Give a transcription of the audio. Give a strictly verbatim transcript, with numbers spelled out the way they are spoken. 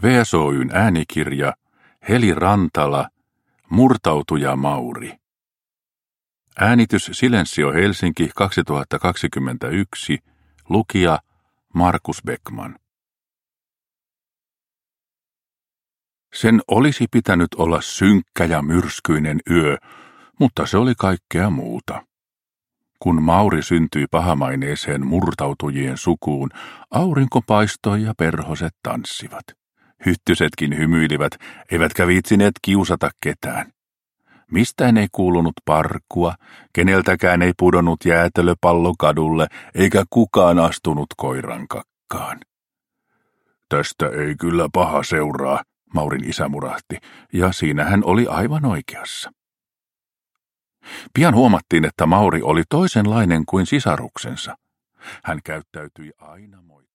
V S O:n äänikirja Heli Rantala, Murtautuja Mauri. Äänitys Silensio Helsinki kaksituhattakaksikymmentäyksi. Lukija Markus Beckman. Sen olisi pitänyt olla synkkä ja myrskyinen yö, mutta se oli kaikkea muuta. Kun Mauri syntyi pahamaineeseen murtautujien sukuun, aurinko paistoi ja perhoset tanssivat. Hyttysetkin hymyilivät, eivätkä viitsineet kiusata ketään. Mistään ei kuulunut parkua, keneltäkään ei pudonnut jäätelöpallo kadulle, eikä kukaan astunut koiran kakkaan. Tästä ei kyllä paha seuraa, Maurin isä murahti, ja siinä hän oli aivan oikeassa. Pian huomattiin, että Mauri oli toisenlainen kuin sisaruksensa. Hän käyttäytyi aina moi.